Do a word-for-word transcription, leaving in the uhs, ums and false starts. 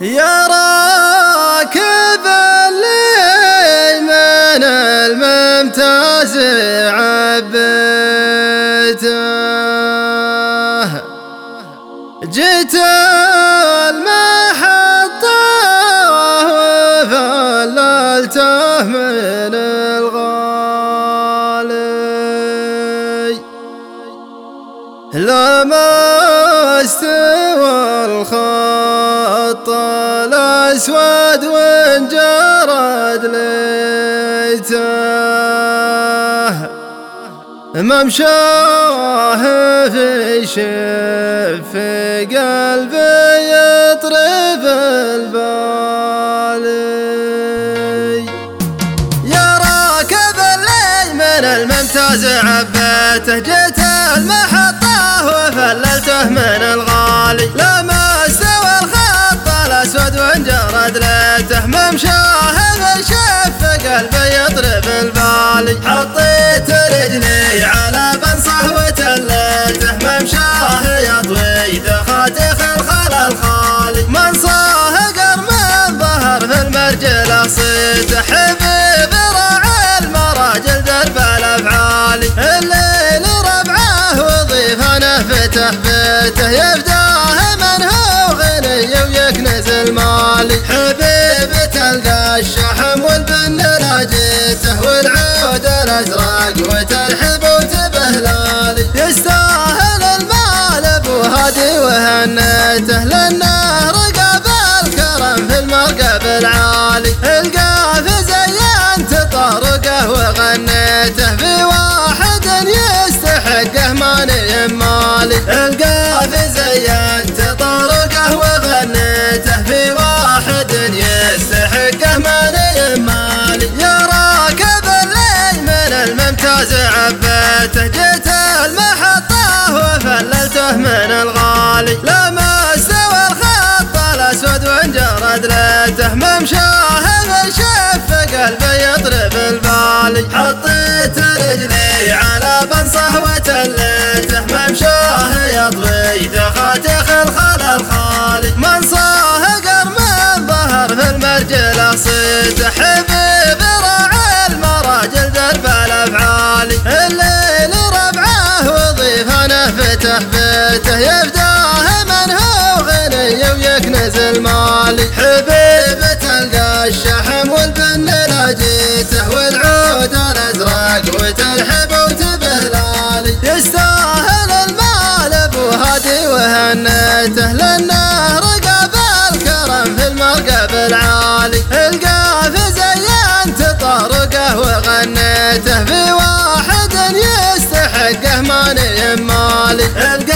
يا راكب اللي من الممتاز عبيته، جيت المحطة وفللته من الغالي، لمست والخط الأسود وانجرد ليته، ممشاه في شف قلبي يطرب البالي. يا راكب اللي من الممتاز عبيته، جيت المحطة وفللته من الغالي، لمست والخط الأسود وانجرد ليته، ممشاه في شف قلبي يطرب البالي. حطيت رجلي على بنصه وتليته، ممشاه يطوي دخاتخ الخال الخالي، منصاه قرم ظهر في المرجل صيته، حبيب راعي المراجل درب الافعالي، الليل ربعه وضيفه نفتح بيته، يفداه من هو غني ويكنز المالي، حبيب تلقى الشحم والبن لاجيته، والعود الازرق وترحب وتبهلالي، يستاهل المال ابو هادي وهنيته، لانه رقب الكرم في المرقب العالي، القاف زينت طرقه وغنيته، في واحد يستحقه ماني مالي، القاف زينت طرقه وغنيته، في واحد يستحقه ماني مالي. يا راكب اللي من الممتاز عبيته، جيت المحطة وفللته من الغالي، لمست والخط الأسود وانجرد ليته، ممشاه في شف قلبي يطرب البالي. حطيت رجلي على بنصه وتليته، ممشاه يطوي دخاتخ الخال الخالي، منصاه قرم ظهر في المرجل صيته، حبيب راعي المراجل درب الافعالي، الليل ربعه وضيفه نفتح بيته، يفداه من هو غني ويكنز المالي، حبيب تلقى الشحم والبن لاجيته، والعود الازرق وترحب وتبهلالي، يستاهل المال ابو هادي وهنيته، لانه رقب الكرم في المرقب العالي، القاف زينت طرقه وغنيته، في واحد يستحقه ماني مالي.